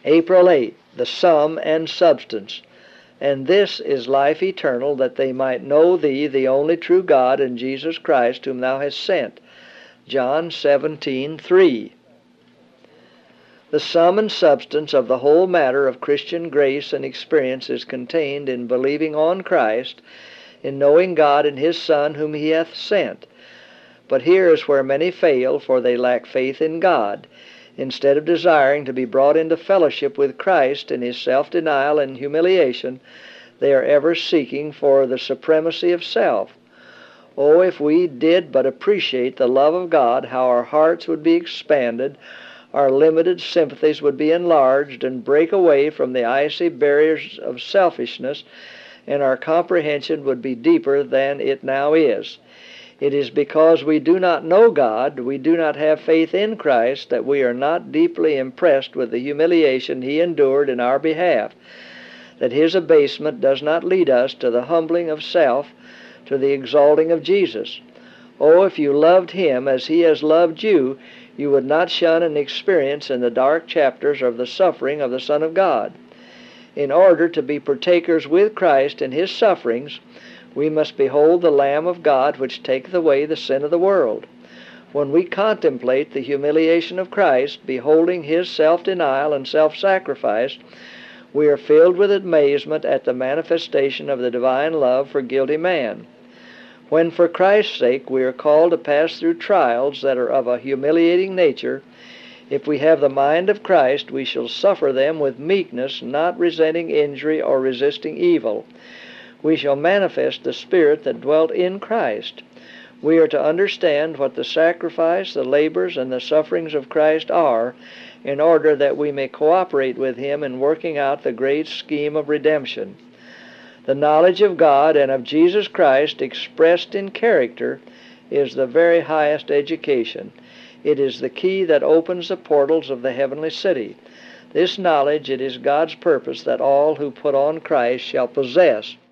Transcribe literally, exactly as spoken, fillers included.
April eighth, the sum and substance. And this is life eternal, that they might know Thee, the only true God, and Jesus Christ, whom Thou hast sent. John seventeen three. The sum and substance of the whole matter of Christian grace and experience is contained in believing on Christ, in knowing God and His Son whom He hath sent. But here is where many fail, for they lack faith in God. Instead of desiring to be brought into fellowship with Christ in His self-denial and humiliation, they are ever seeking for the supremacy of self. Oh, if we did but appreciate the love of God, how our hearts would be expanded, our limited sympathies would be enlarged and break away from the icy barriers of selfishness, and our comprehension would be deeper than it now is. It is because we do not know God, we do not have faith in Christ, that we are not deeply impressed with the humiliation He endured in our behalf, that His abasement does not lead us to the humbling of self, to the exalting of Jesus. Oh, if you loved Him as He has loved you, you would not shun an experience in the dark chapters of the suffering of the Son of God. In order to be partakers with Christ in His sufferings, we must behold the Lamb of God which taketh away the sin of the world. When we contemplate the humiliation of Christ, beholding His self-denial and self-sacrifice, we are filled with amazement at the manifestation of the divine love for guilty man. When for Christ's sake we are called to pass through trials that are of a humiliating nature, if we have the mind of Christ, we shall suffer them with meekness, not resenting injury or resisting evil. We shall manifest the Spirit that dwelt in Christ. We are to understand what the sacrifice, the labors, and the sufferings of Christ are, in order that we may cooperate with Him in working out the great scheme of redemption. The knowledge of God and of Jesus Christ expressed in character is the very highest education. It is the key that opens the portals of the heavenly city. This knowledge, it is God's purpose that all who put on Christ shall possess.